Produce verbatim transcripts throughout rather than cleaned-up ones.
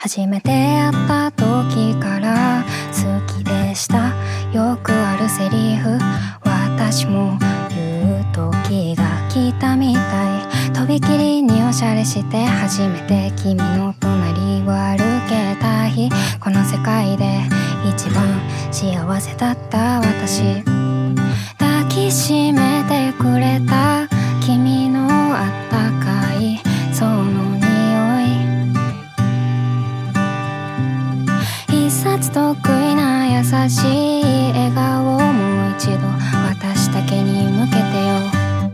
初めて会った時から好きでした。よくあるセリフ、私も言う時が来たみたい。とびきりにおしゃれして初めて君の隣を歩けた日、この世界で一番幸せだった私。抱きしめてくれた君のあったかいその匂い、一冊得意な優しい笑顔をもう一度私だけに向けてよ。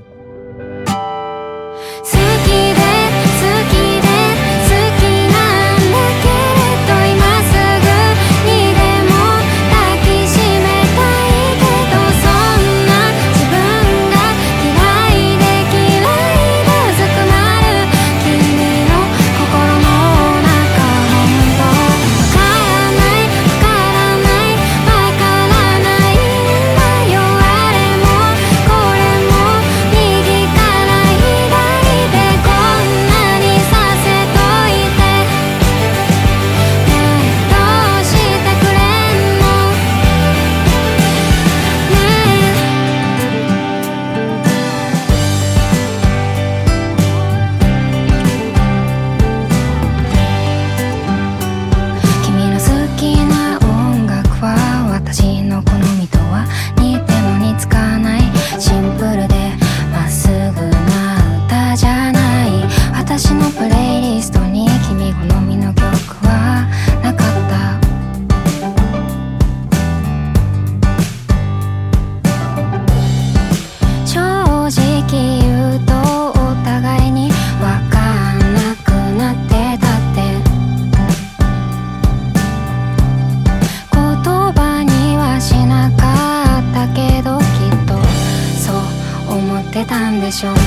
私のプレイリストに君好みの曲はなかった。正直言うとお互いに分かんなくなってたって、言葉にはしなかったけどきっとそう思ってたんでしょう。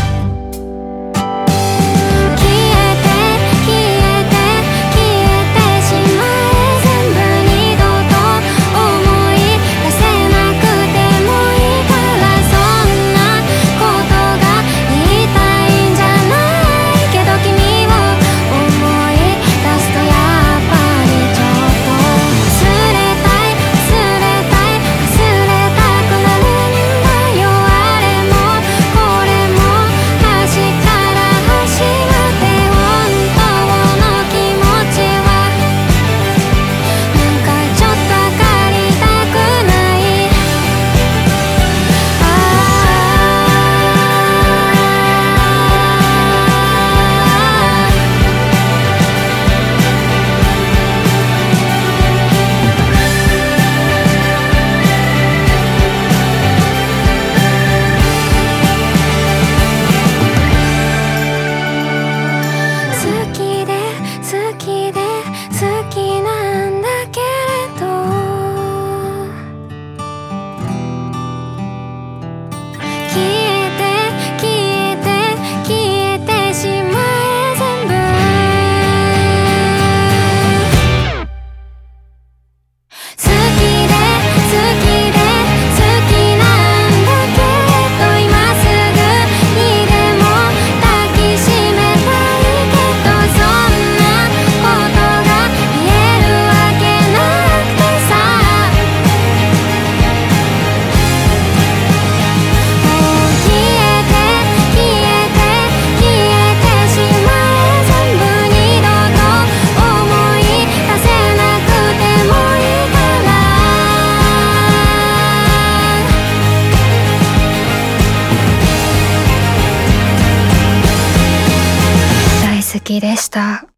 好きでした。